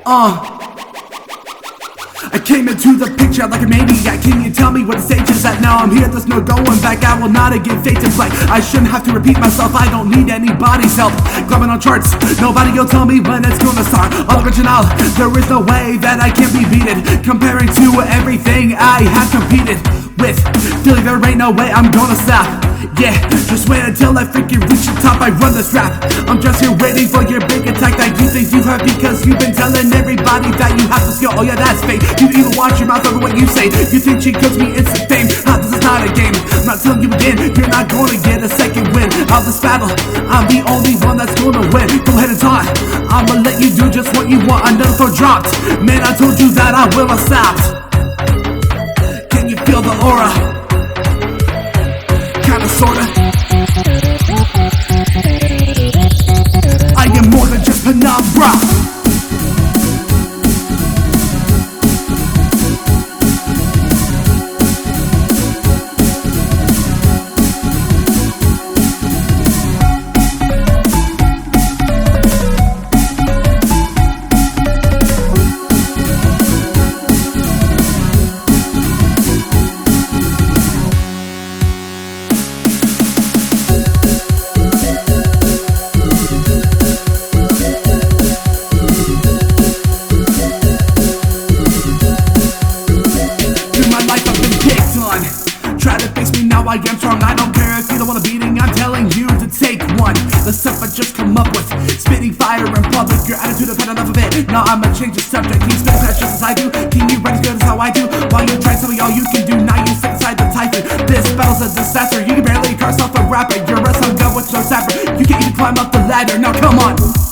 I came into the picture like a maniac. Can you tell me what the stage is at? Now I'm here, there's no going back. I will not again fade to black. I shouldn't have to repeat myself, I don't need anybody's help. Climbing on charts, nobody will tell me when it's gonna start. All original, there is no way that I can be beaten. Comparing to everything I have competed with, feeling there ain't no way I'm gonna stop. Yeah, just wait until I freaking reach the top. I run this rap, I'm just here waiting for your big attack that you think you have, because you've been telling everybody that you have the skill. Oh yeah, that's fake. You even watch your mouth over what you say. You think she gives me instant fame? This is not a game. I'm not telling you again, you're not gonna get a second win of this battle. I'm the only one that's gonna win. Go ahead and talk, I'ma let you do just what you want. Another throw dropped, man, I told you that I will not stop. Can you feel the aura? Kinda, sorta. I am more than just Penumbra. Try to face me now, I am strong. I don't care if you don't want a beating, I'm telling you to take one. The stuff I just come up with, spitting fire in public. Your attitude, I've had enough of it. Now I'ma change the subject. Can you spit as just as I do? Can you write as good as how I do? While you try to tell me all you can do, now you sit inside the typhoon. This battle's a disaster. You can barely call yourself a rapper. You're a son gun with no sapper. You can't even climb up the ladder. Now come on.